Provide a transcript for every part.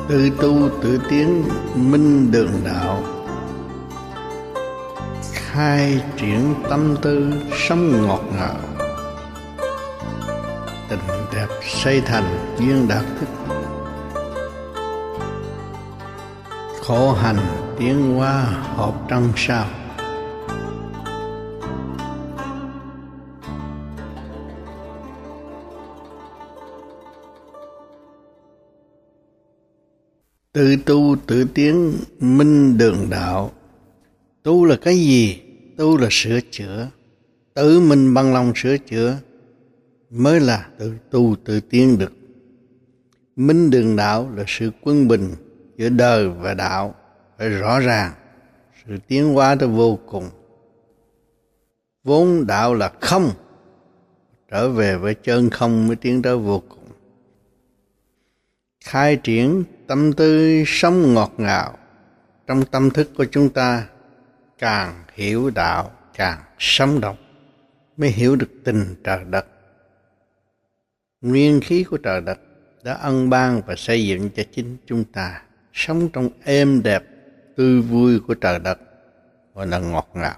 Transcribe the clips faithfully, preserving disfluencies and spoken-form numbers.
Tự tu tự tiến minh đường đạo, khai triển tâm tư sống ngọt ngào. Tình đẹp xây thành duyên đạt thức, khổ hành tiến hóa hợp trong sao. Tự tu tự tiến minh đường đạo. Tu là cái gì? Tu là sửa chữa. Tự mình bằng lòng sửa chữa mới là tự tu tự tiến được. Minh đường đạo là sự quân bình giữa đời và đạo phải rõ ràng, sự tiến hóa tới vô cùng. Vốn đạo là không, trở về với chân không mới tiến tới vô cùng. Khai triển tâm tư sống ngọt ngào. Trong tâm thức của chúng ta, càng hiểu đạo càng sống động, mới hiểu được tình trời đất. Nguyên khí của trời đất đã ân ban và xây dựng cho chính chúng ta sống trong êm đẹp tươi vui của trời đất, gọi là ngọt ngào.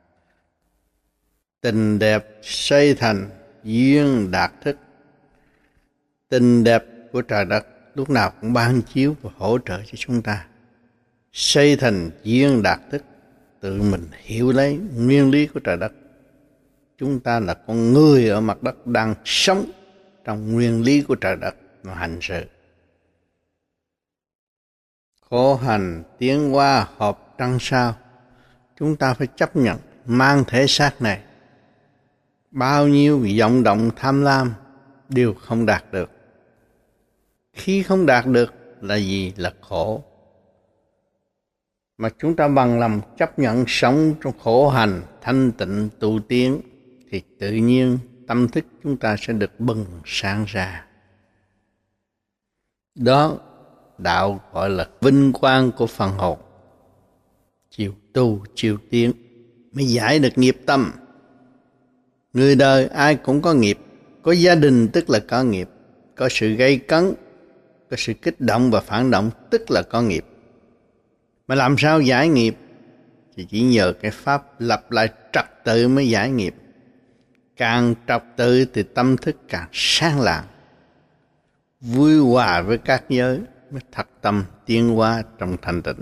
Tình đẹp xây thành duyên đạt thức. Tình đẹp của trời đất lúc nào cũng ban chiếu và hỗ trợ cho chúng ta xây thành duyên đạt thức. Tự mình hiểu lấy nguyên lý của trời đất. Chúng ta là con người ở mặt đất đang sống trong nguyên lý của trời đất mà hành sự. Khổ hành tiến hóa hợp trăng sao. Chúng ta phải chấp nhận mang thể xác này. Bao nhiêu vọng động tham lam đều không đạt được. Khi không đạt được là gì? Là khổ. Mà chúng ta bằng lòng chấp nhận sống trong khổ hành, thanh tịnh, tu tiến, thì tự nhiên tâm thức chúng ta sẽ được bừng sáng ra. Đó đạo gọi là vinh quang của phần hồn. Chiều tu, chiều tiến mới giải được nghiệp tâm. Người đời ai cũng có nghiệp. Có gia đình tức là có nghiệp. Có sự gây cấn, có sự kích động và phản động tức là có nghiệp. Mà làm sao giải nghiệp? Thì chỉ nhờ cái pháp lập lại trật tự mới giải nghiệp. Càng trật tự thì tâm thức càng sáng lạng, vui hòa với các giới mới thật tâm tiến hóa trong thanh tịnh.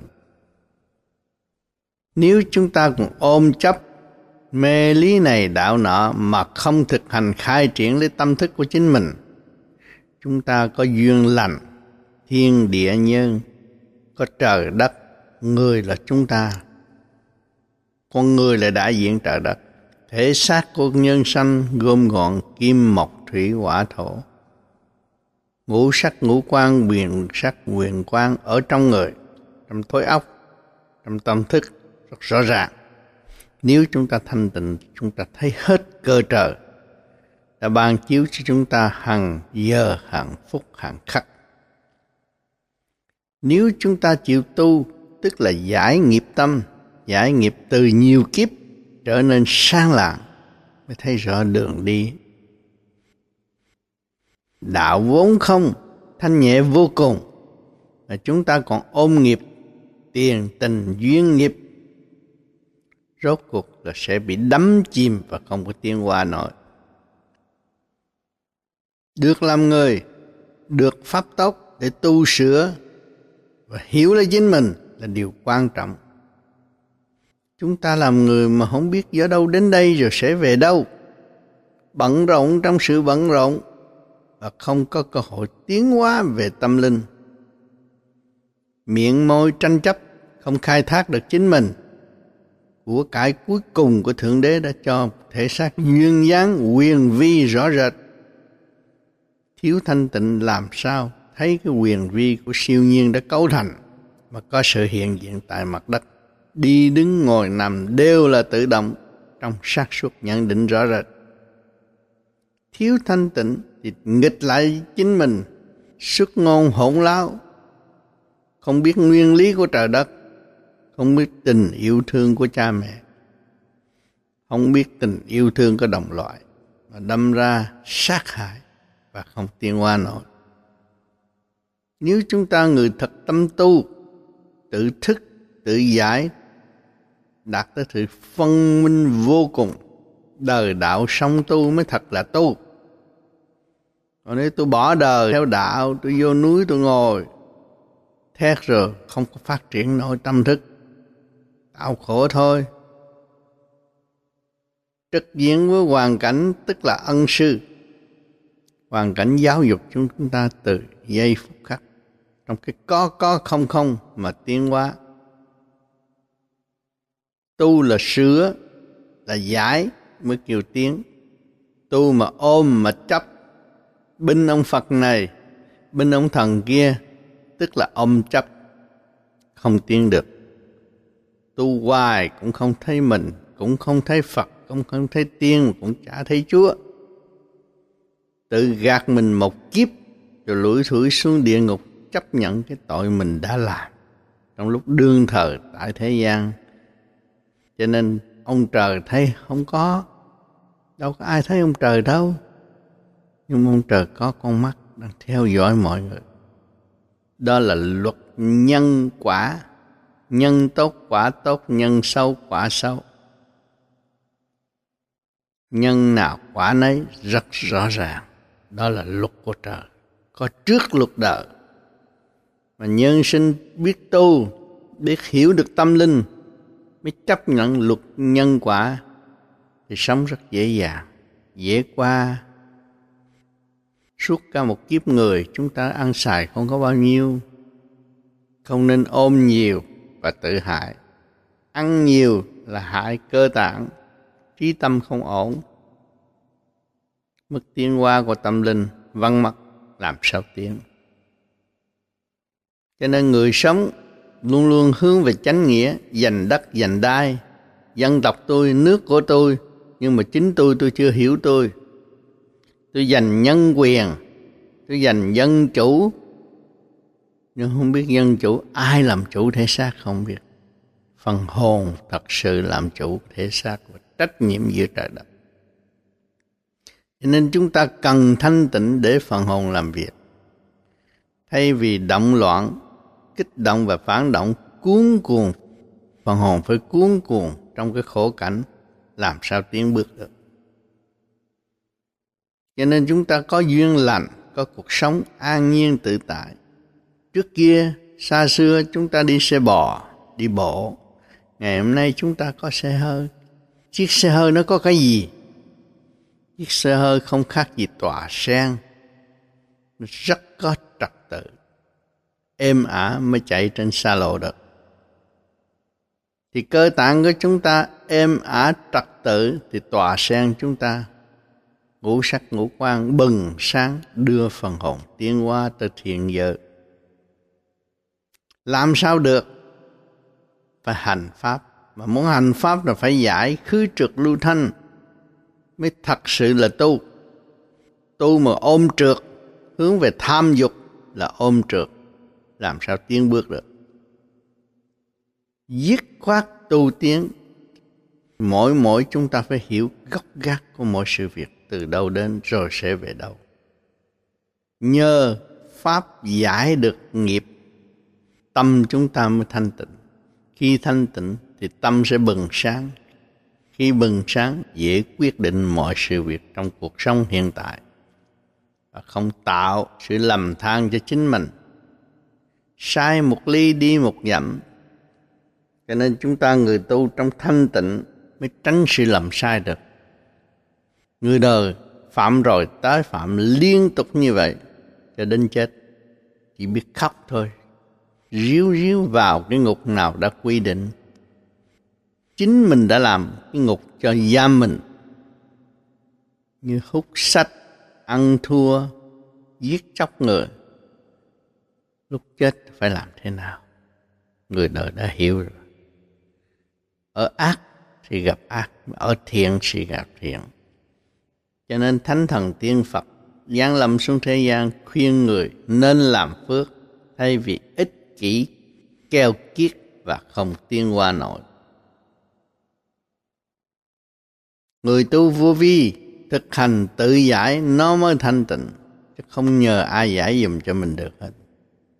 Nếu chúng ta còn ôm chấp mê lý này đạo nọ mà không thực hành khai triển lấy tâm thức của chính mình, chúng ta có duyên lành, thiên địa nhân, có trời đất, người là chúng ta. Con người là đại diện trời đất. Thể xác của nhân sanh gồm gọn kim mộc thủy hỏa thổ. Ngũ sắc ngũ quan quyền sắc quyền quan ở trong người, trong thối óc, trong tâm thức rất rõ ràng. Nếu chúng ta thanh tịnh, chúng ta thấy hết cơ trời đã ban chiếu cho chúng ta hằng giờ, hằng phút, hằng khắc. Nếu chúng ta chịu tu, tức là giải nghiệp tâm, giải nghiệp từ nhiều kiếp trở nên sáng lạng, mới thấy rõ đường đi. Đạo vốn không, thanh nhẹ vô cùng, mà chúng ta còn ôm nghiệp, tiền tình duyên nghiệp, rốt cuộc là sẽ bị đắm chìm và không có tiến hóa nổi. Được làm người, được pháp tốc để tu sửa và hiểu lấy chính mình là điều quan trọng. Chúng ta làm người mà không biết do đâu đến đây rồi sẽ về đâu. Bận rộn trong sự bận rộn và không có cơ hội tiến hóa về tâm linh. Miệng môi tranh chấp, không khai thác được chính mình. Của cải cuối cùng của Thượng Đế đã cho thể xác duyên dáng quyền vi rõ rệt. Thiếu thanh tịnh làm sao thấy cái quyền vi của siêu nhiên đã cấu thành mà có sự hiện diện tại mặt đất. Đi đứng ngồi nằm đều là tự động trong xác suốt nhận định rõ rệt. Thiếu thanh tịnh thì nghịch lại chính mình, xuất ngôn hỗn láo, không biết nguyên lý của trời đất, không biết tình yêu thương của cha mẹ, không biết tình yêu thương của đồng loại, mà đâm ra sát hại và không tiến hóa nổi. Nếu chúng ta người thật tâm tu, tự thức, tự giải, đạt tới sự phân minh vô cùng, đời đạo sống tu mới thật là tu. Còn nếu tôi bỏ đời theo đạo, tôi vô núi tôi ngồi thét rồi không có phát triển nổi tâm thức, tạo khổ thôi. Trực diện với hoàn cảnh tức là ân sư. Hoàn cảnh giáo dục chúng ta từ giây phút khắc, trong cái có có không không mà tiến hóa. Tu là sửa, là giải mới kêu tiến. Tu mà ôm mà chấp, binh ông Phật này, binh ông thần kia, tức là ôm chấp, không tiến được. Tu hoài cũng không thấy mình, cũng không thấy Phật, cũng không thấy tiên, cũng chả thấy Chúa. Tự gạt mình một kiếp rồi lủi thủi xuống địa ngục, chấp nhận cái tội mình đã làm trong lúc đương thời tại thế gian. Cho nên ông trời thấy không có, đâu có ai thấy ông trời đâu. Nhưng ông trời có con mắt đang theo dõi mọi người. Đó là luật nhân quả. Nhân tốt quả tốt, nhân xấu quả xấu. Nhân nào quả nấy rất rõ ràng. Đó là luật của trời, có trước luật đời. Mà nhân sinh biết tu, biết hiểu được tâm linh, mới chấp nhận luật nhân quả, thì sống rất dễ dàng, dễ qua. Suốt cả một kiếp người, chúng ta ăn xài không có bao nhiêu. Không nên ôm nhiều và tự hại. Ăn nhiều là hại cơ tạng, trí tâm không ổn. Mức tiến hóa của tâm linh vắng mất, làm sao tiến. Cho nên người sống luôn luôn hướng về chánh nghĩa, giành đất, giành đai. Dân tộc tôi, nước của tôi, nhưng mà chính tôi, tôi chưa hiểu tôi. Tôi giành nhân quyền, tôi giành dân chủ, nhưng không biết dân chủ ai làm chủ thể xác không biết. Phần hồn thật sự làm chủ thể xác và trách nhiệm giữa trời đất. Cho nên chúng ta cần thanh tịnh để phần hồn làm việc. Thay vì động loạn, kích động và phản động, cuốn cuồng, phần hồn phải cuốn cuồng trong cái khổ cảnh, làm sao tiến bước được. Cho nên chúng ta có duyên lành, có cuộc sống an nhiên tự tại. Trước kia, xa xưa chúng ta đi xe bò, đi bộ. Ngày hôm nay chúng ta có xe hơi. Chiếc xe hơi nó có cái gì? Chiếc xe hơi không khác gì tòa sen. Nó rất có trật tự, êm ả mới chạy trên xa lộ được. Thì cơ tạng của chúng ta êm ả trật tự, thì tòa sen chúng ta ngũ sắc ngũ quan bừng sáng, đưa phần hồn tiến hóa tới thiện giới. Làm sao được? Phải hành pháp. Mà muốn hành pháp là phải giải khứ trượt lưu thanh, mới thật sự là tu. Tu mà ôm trượt, hướng về tham dục là ôm trượt, làm sao tiến bước được. Dứt khoát tu tiến. Mỗi mỗi chúng ta phải hiểu gốc gác của mỗi sự việc, từ đâu đến rồi sẽ về đâu. Nhờ pháp giải được nghiệp, tâm chúng ta mới thanh tịnh. Khi thanh tịnh thì tâm sẽ bừng sáng. Khi bừng sáng dễ quyết định mọi sự việc trong cuộc sống hiện tại, và không tạo sự lầm than cho chính mình. Sai một ly đi một dặm. Cho nên chúng ta người tu trong thanh tịnh mới tránh sự lầm sai được. Người đời phạm rồi tái phạm liên tục như vậy cho đến chết, chỉ biết khóc thôi, ríu ríu vào cái ngục nào đã quy định. Chính mình đã làm cái ngục cho giam mình, như hút sách, ăn thua, giết chóc người. Lúc chết phải làm thế nào? Người đời đã hiểu rồi. Ở ác thì gặp ác, ở thiện thì gặp thiện. Cho nên Thánh Thần Tiên Phật giáng lâm xuống thế gian khuyên người nên làm phước, thay vì ích kỷ, keo kiết và không tiến hóa nổi. Người tu vô vi, thực hành tự giải nó mới thanh tịnh, chứ không nhờ ai giải dùm cho mình được hết.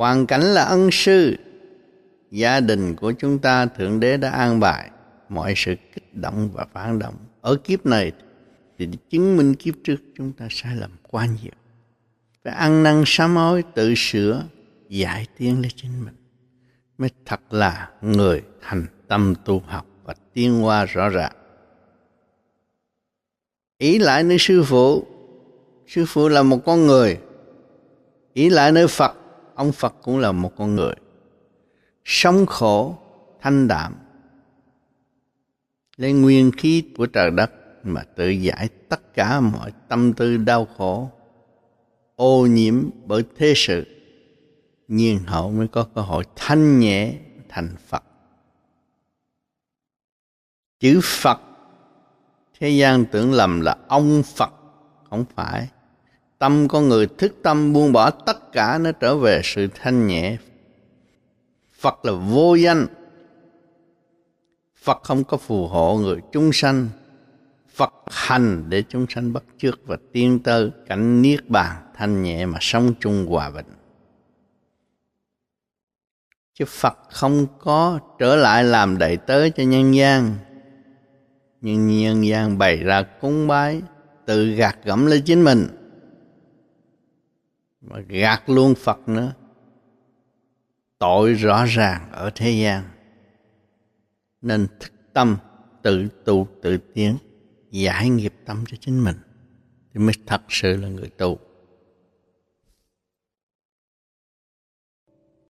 Hoàn cảnh là ân sư. Gia đình của chúng ta Thượng Đế đã an bài mọi sự kích động và phản động. Ở kiếp này thì chứng minh kiếp trước chúng ta sai lầm quá nhiều. Phải ăn năn sám hối, tự sửa, giải tiến lên chính mình, mới thật là người thành tâm tu học và tiến hóa rõ ràng. Ý lại nơi sư phụ, sư phụ là một con người. Ý lại nơi Phật, ông Phật cũng là một con người. Sống khổ, thanh đạm, lấy nguyên khí của trời đất mà tự giải tất cả mọi tâm tư đau khổ, ô nhiễm bởi thế sự, nhiên hậu mới có cơ hội thanh nhẹ thành Phật. Chữ Phật, thế gian tưởng lầm là ông Phật, không phải. Tâm con người thức tâm buông bỏ tất cả, nó trở về sự thanh nhẹ. Phật là vô danh. Phật không có phù hộ người chúng sanh. Phật hành để chúng sanh bắt chước và tiến tới cảnh niết bàn thanh nhẹ mà sống chung hòa bình. Chứ Phật không có trở lại làm đầy tớ cho nhân gian. Nhưng nhân gian bày ra cúng bái, tự gạt gẫm lấy chính mình, mà gạt luôn Phật nữa. Tội rõ ràng ở thế gian. Nên thức tâm, tự tu, tự tiến, giải nghiệp tâm cho chính mình, thì mới thật sự là người tu.